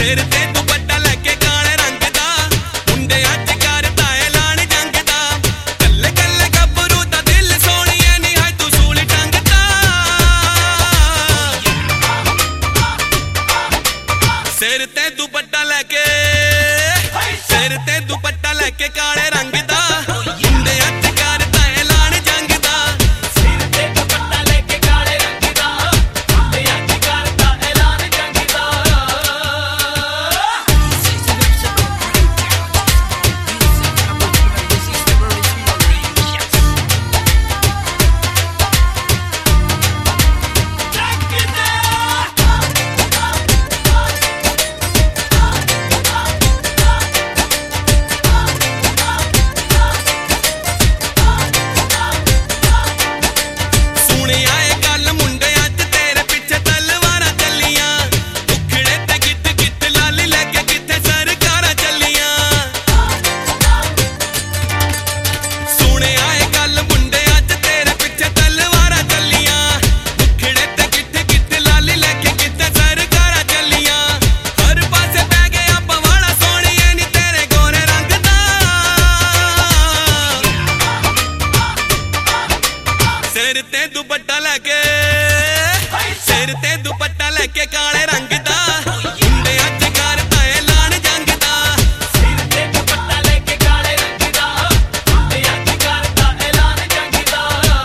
सिर ते दुपट्टा लैके काले रंग दा मुंडे अज करदा ऐलान जंग दा कल्ले कल्ले गब्बरू दा दिल सोहणिए नी है तू सूली टंगदा सिर ते दुपट्टा लैके काले रंग दा मुंडे अज करदा ऐलान जंग दा सिर ते दुपट्टा लैके काले रंग दा मुंडे अज करदा ऐलान जंग दा सिर ते दुपट्टा लैके काले रंग दा मुंडे अज करदा ऐलान जंग दा सिर ते दुपट्टा लैके काले रंग दा मुंडे अज करदा ऐलान जंग दा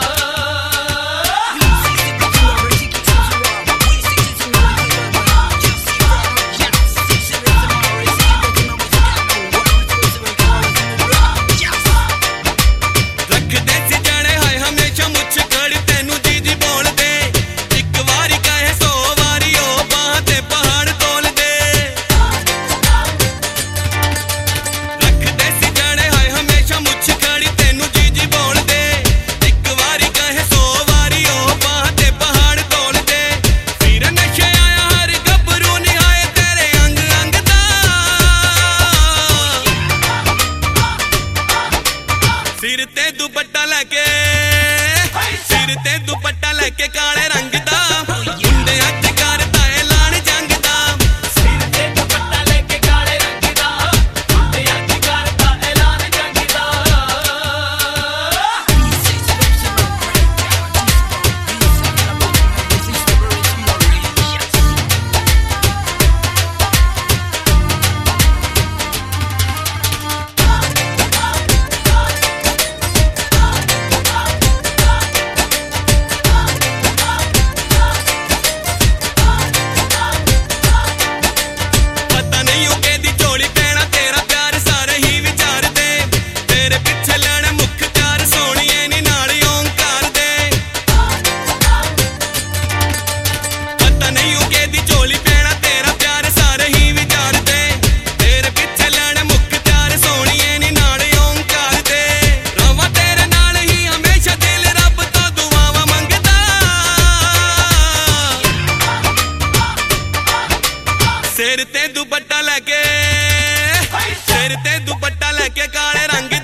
रखदे सी जाने हाय हमेशा मुझ खड़ी तैनू जी बोलदे एक वारी कहे 100 वारी ओ बाहां ते पहाड़ तोल दे रखदे सी जाने हाय हमेशा मुझ खड़ी तैनू जी बोलदे एक वारी कहे 100 वारी ओ बाहां ते पहाड़ तोल दे फिर नशे आया हर गब्बरू निहाए तेरे अंग अंग दा सिर ते दुपट्टा लैके काले रंग दा मुंडे अज करदा ऐलान जंग दा सिर ते दुपट्टा लैके काले रंग दा मुंडे अज करदा ऐलान जंग दा पता नहीं ओ केदी झोली पैना तेरा प्यार सारे ही विचारदे तेरे पिछे लैणे मुख प्यार सोहणिए नी नाल ओंकार दे पता नहीं ओ केदी झोली पैना तेरा प्यार सारे ही विचारदे तेरे पिछे लैणे मुख प्यार सोहणिए नी नाल ओंकार दे रवां तेरे नाल ही हमेशा दिल रब तो दुआवां मंगदा सिर ते दुपट्टा लैके काले रंग